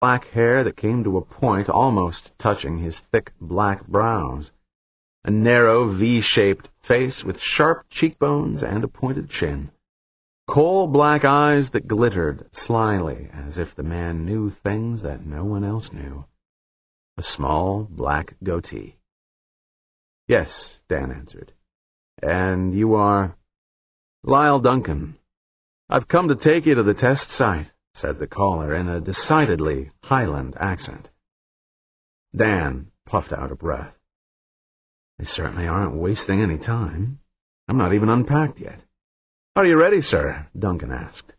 black hair that came to a point almost touching his thick black brows, a narrow V-shaped face with sharp cheekbones and a pointed chin, coal-black eyes that glittered slyly as if the man knew things that no one else knew, a small black goatee. "Yes," Dan answered. "And you are—" "Lyle Duncan. I've come to take you to the test site," said the caller in a decidedly Highland accent. Dan puffed out a breath. "They certainly aren't wasting any time. I'm not even unpacked yet." "Are you ready, sir?" Duncan asked.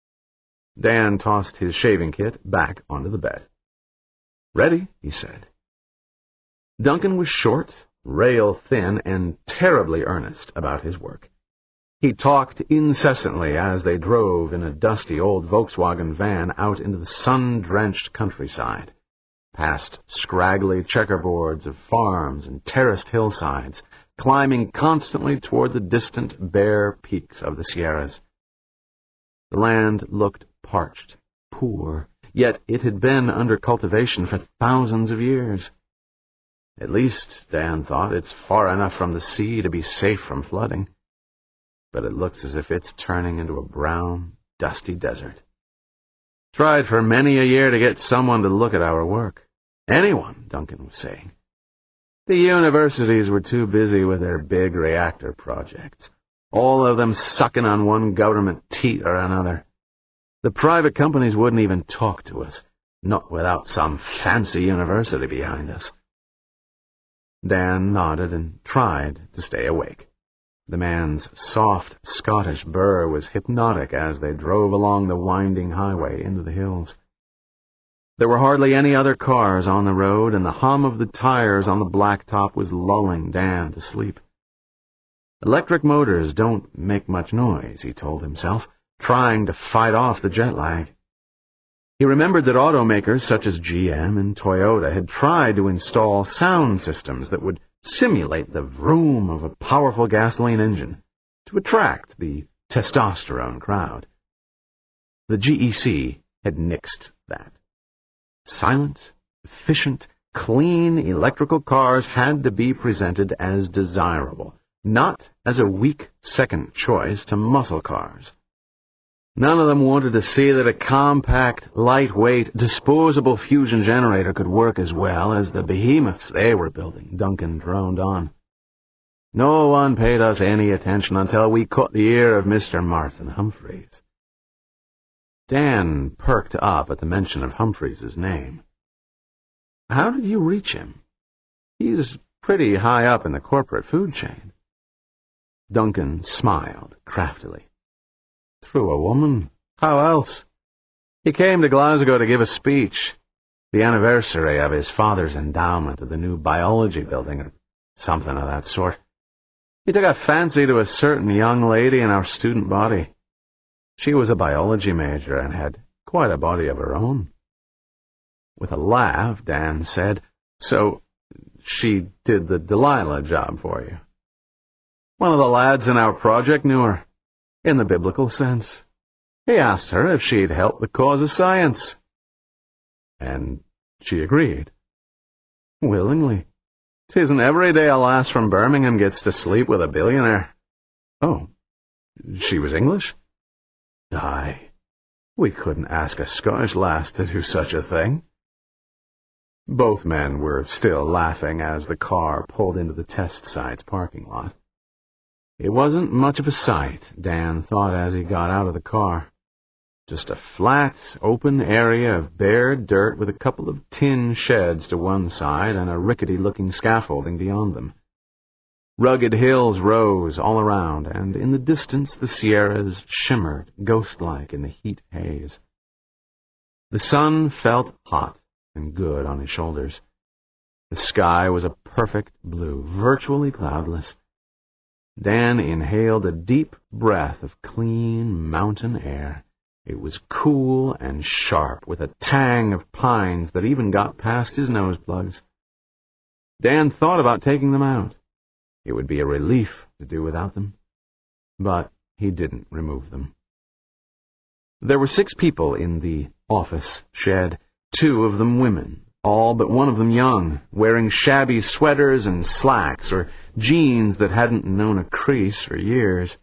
Dan tossed his shaving kit back onto the bed. "Ready," he said. Duncan was short, rail-thin, and terribly earnest about his work. He talked incessantly as they drove in a dusty old Volkswagen van out into the sun-drenched countryside, past scraggly checkerboards of farms and terraced hillsides, climbing constantly toward the distant bare peaks of the Sierras. The land looked parched, poor, yet it had been under cultivation for thousands of years. At least, Dan thought, it's far enough from the sea to be safe from flooding. But it looks as if it's turning into a brown, dusty desert. Tried for many a year to get someone to look at our work. Anyone, Duncan was saying. The universities were too busy with their big reactor projects, all of them sucking on one government teat or another. The private companies wouldn't even talk to us, not without some fancy university behind us. Dan nodded and tried to stay awake. The man's soft Scottish burr was hypnotic as they drove along the winding highway into the hills. There were hardly any other cars on the road, and the hum of the tires on the blacktop was lulling Dan to sleep. Electric motors don't make much noise, he told himself, trying to fight off the jet lag. He remembered that automakers such as GM and Toyota had tried to install sound systems that would simulate the vroom of a powerful gasoline engine to attract the testosterone crowd. The GEC had nixed that. Silent, efficient, clean electrical cars had to be presented as desirable, not as a weak second choice to muscle cars. None of them wanted to see that a compact, lightweight, disposable fusion generator could work as well as the behemoths they were building, Duncan droned on. No one paid us any attention until we caught the ear of Mr. Martin Humphreys. Dan perked up at the mention of Humphreys' name. How did you reach him? He's pretty high up in the corporate food chain. Duncan smiled craftily. Through a woman. How else? He came to Glasgow to give a speech, the anniversary of his father's endowment of the new biology building, or something of that sort. He took a fancy to a certain young lady in our student body. She was a biology major and had quite a body of her own. With a laugh, Dan said, "So she did the Delilah job for you?" "One of the lads in our project knew her. In the biblical sense. He asked her if she'd help the cause of science." "And she agreed?" "Willingly. 'Tisn't every day a lass from Birmingham gets to sleep with a billionaire." "Oh, she was English?" "Aye. We couldn't ask a Scottish lass to do such a thing." Both men were still laughing as the car pulled into the test site's parking lot. It wasn't much of a sight, Dan thought as he got out of the car. Just a flat, open area of bare dirt with a couple of tin sheds to one side and a rickety-looking scaffolding beyond them. Rugged hills rose all around, and in the distance the Sierras shimmered ghost-like in the heat haze. The sun felt hot and good on his shoulders. The sky was a perfect blue, virtually cloudless. Dan inhaled a deep breath of clean mountain air. It was cool and sharp, with a tang of pines that even got past his nose plugs. Dan thought about taking them out. It would be a relief to do without them. But he didn't remove them. There were 6 people in the office shed, 2 of them women, all but one of them young, wearing shabby sweaters and slacks or jeans that hadn't known a crease for years.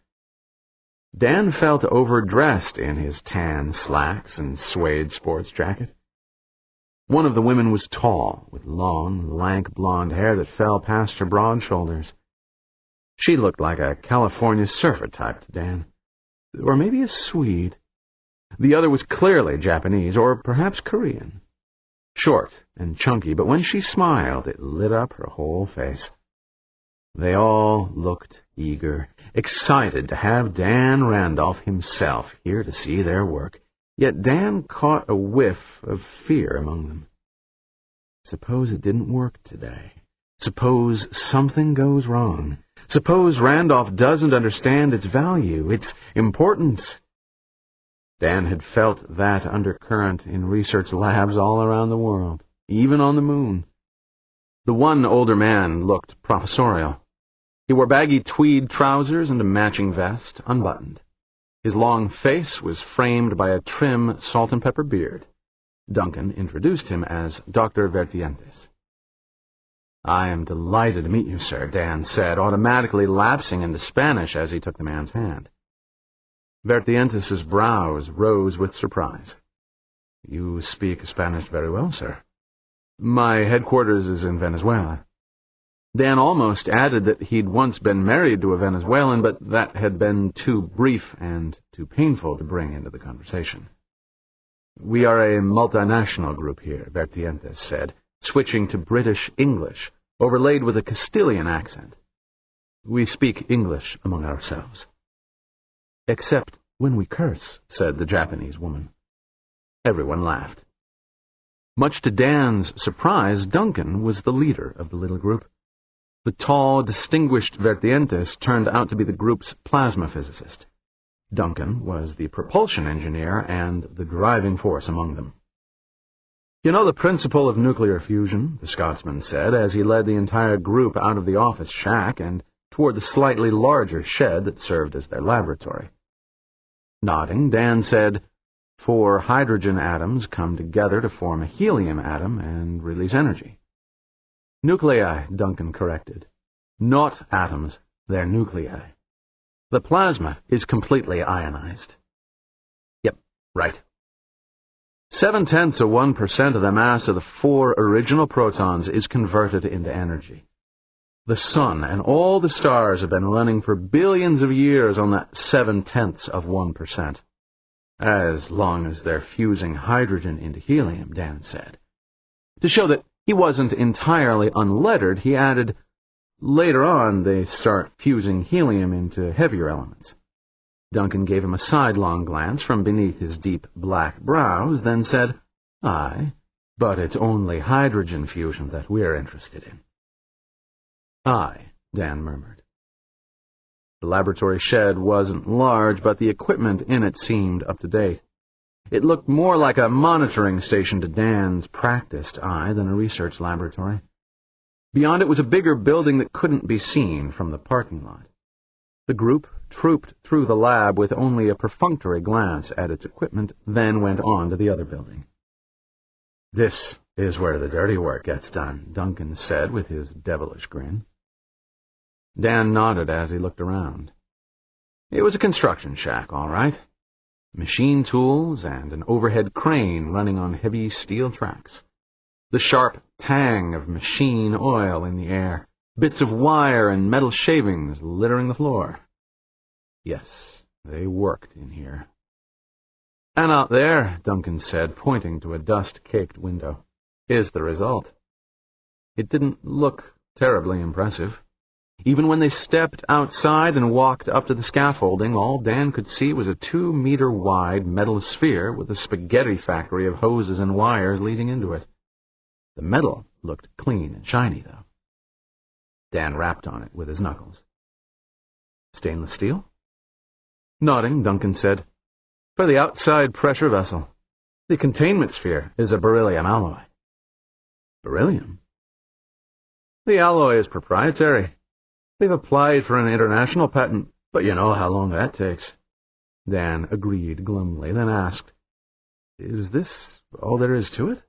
Dan felt overdressed in his tan slacks and suede sports jacket. One of the women was tall, with long, lank blonde hair that fell past her broad shoulders. She looked like a California surfer type to Dan, or maybe a Swede. The other was clearly Japanese, or perhaps Korean. Short and chunky, but when she smiled, it lit up her whole face. They all looked eager, excited to have Dan Randolph himself here to see their work, yet Dan caught a whiff of fear among them. Suppose it didn't work today. Suppose something goes wrong. Suppose Randolph doesn't understand its value, its importance. Dan had felt that undercurrent in research labs all around the world, even on the moon. The one older man looked professorial. He wore baggy tweed trousers and a matching vest, unbuttoned. His long face was framed by a trim salt-and-pepper beard. Duncan introduced him as Dr. Vertientes. "I am delighted to meet you, sir," Dan said, automatically lapsing into Spanish as he took the man's hand. Vertientes' brows rose with surprise. "You speak Spanish very well, sir." "My headquarters is in Venezuela." Dan almost added that he'd once been married to a Venezuelan, but that had been too brief and too painful to bring into the conversation. "We are a multinational group here," Vertientes said, switching to British English, overlaid with a Castilian accent. "We speak English among ourselves." "Except when we curse," said the Japanese woman. Everyone laughed. Much to Dan's surprise, Duncan was the leader of the little group. The tall, distinguished Vertientes turned out to be the group's plasma physicist. Duncan was the propulsion engineer and the driving force among them. "You know the principle of nuclear fusion," the Scotsman said as he led the entire group out of the office shack and toward the slightly larger shed that served as their laboratory. Nodding, Dan said, 4 hydrogen atoms come together to form a helium atom and release energy. "Nuclei," Duncan corrected. "Not atoms, they're nuclei. The plasma is completely ionized." "Yep, right." 0.7% of the mass of the 4 original protons is converted into energy. The sun and all the stars have been running for billions of years on that 0.7%. As long as they're fusing hydrogen into helium, Dan said. To show that he wasn't entirely unlettered, he added, later on they start fusing helium into heavier elements. Duncan gave him a sidelong glance from beneath his deep black brows, then said, "Aye, but it's only hydrogen fusion that we're interested in." "Aye," Dan murmured. The laboratory shed wasn't large, but the equipment in it seemed up to date. It looked more like a monitoring station to Dan's practiced eye than a research laboratory. Beyond it was a bigger building that couldn't be seen from the parking lot. The group trooped through the lab with only a perfunctory glance at its equipment, then went on to the other building. "This is where the dirty work gets done," Duncan said with his devilish grin. Dan nodded as he looked around. It was a construction shack, all right. Machine tools and an overhead crane running on heavy steel tracks. The sharp tang of machine oil in the air, bits of wire and metal shavings littering the floor. Yes, they worked in here. "And out there," Duncan said, pointing to a dust-caked window, "is the result." It didn't look terribly impressive. Even when they stepped outside and walked up to the scaffolding, all Dan could see was a 2-meter-wide metal sphere with a spaghetti factory of hoses and wires leading into it. The metal looked clean and shiny, though. Dan rapped on it with his knuckles. "Stainless steel?" Nodding, Duncan said, "For the outside pressure vessel. The containment sphere is a beryllium alloy." "Beryllium?" "The alloy is proprietary. They've applied for an international patent, but you know how long that takes." Dan agreed glumly, then asked, "Is this all there is to it?"